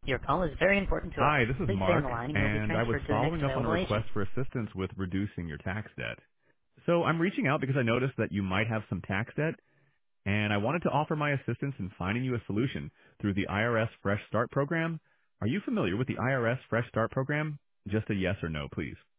Your call is very important to us. Hi, this is Please stay on Mark, the line and you'll be and I was transferred to the next following up on a available agent. request for assistance with reducing your tax debt. So I'm reaching out because I noticed that you might have some tax debt, and I wanted to offer my assistance in finding you a solution through the IRS Fresh Start program. Are you familiar with the IRS Fresh Start program? Just a yes or no, please.